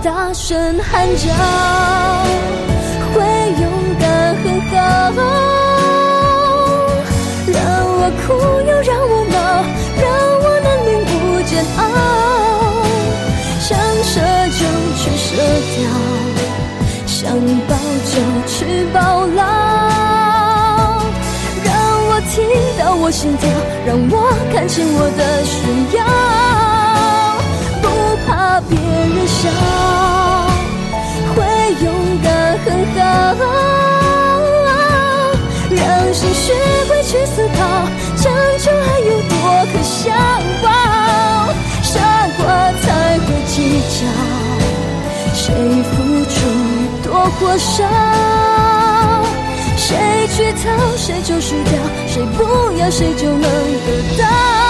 大声喊叫，会勇敢很好，让我哭又让我闹，让我能领悟煎熬，想舍就去舍掉，想抱就去抱牢，让我听到我心跳，让我看清我的需要，不怕别人笑，会勇敢很好，让心学会去思考，将就还有多可想抱，傻瓜才会计较，谁付出多或少，谁去讨谁就输掉，谁不要谁就能得到。